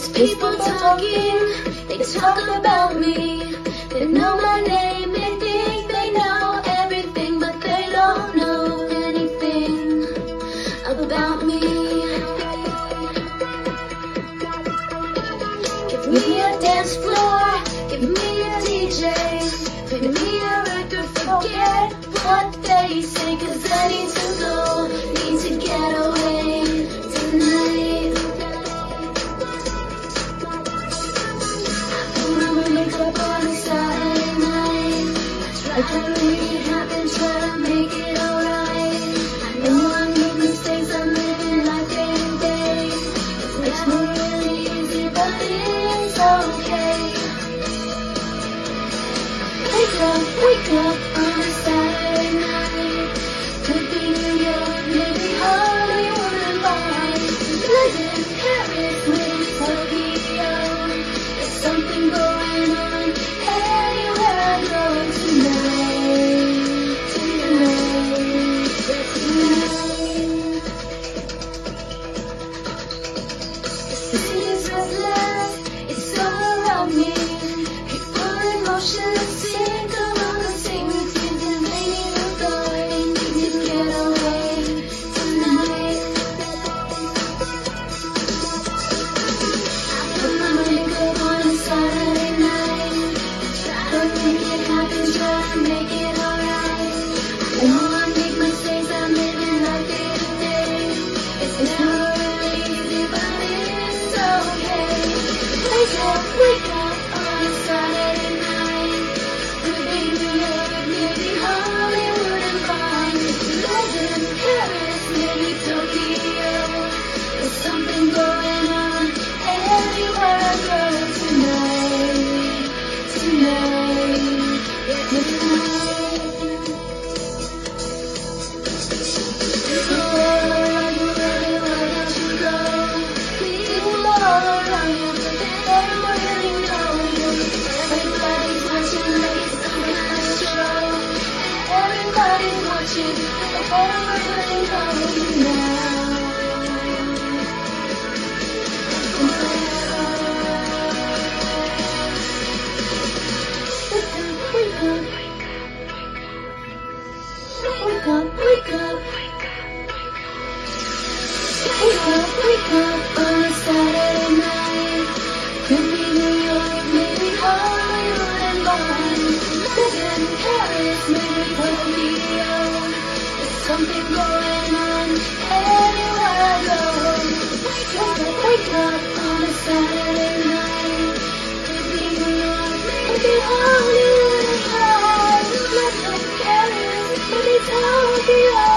People talking, they talk about me. They know my name, they think they know everything, but they don't know anything about me. Give me a dance floor, give me a DJ, give me a record, forget what they say, 'cause I need to go, need to get away tonight. Up on a Saturday night, I try to make it happen, try to make it alright. I know I make mistakes, I'm living life day to day. It's not really easy, but it's okay. Wake up on a Saturday night. Could be New York, maybe Hollywood and Bali, London, Paris, maybe Tokyo. There's something going on anywhere I go tonight. The city's restless, it's all around me. People in motion, sing along and sing with you, and they need to go and need to get away tonight. I put my makeup on a Saturday night, try to make it happen, try to make it alright. I know I make mistakes, I'm living life day to day. It's never really easy, but it's okay. Wake up on a Saturday night. Could be New York, maybe Hollywood and Bali, London, Paris, maybe Tokyo. There's something going on anywhere I go tonight. People all around you, really, why don't you go? People all around you, but they don't really know you. Everybody's watching like it's some kind of show. Everybody's watching, but they don't really know you now. Wake up on a Saturday night. Could be New York, maybe Hollywood and Bali, London, Paris, maybe Tokyo. There's something going on anywhere I go. Wake up on a Saturday night. Could be New York, maybe Hollywood and Bali, London, Paris, maybe Tokyo.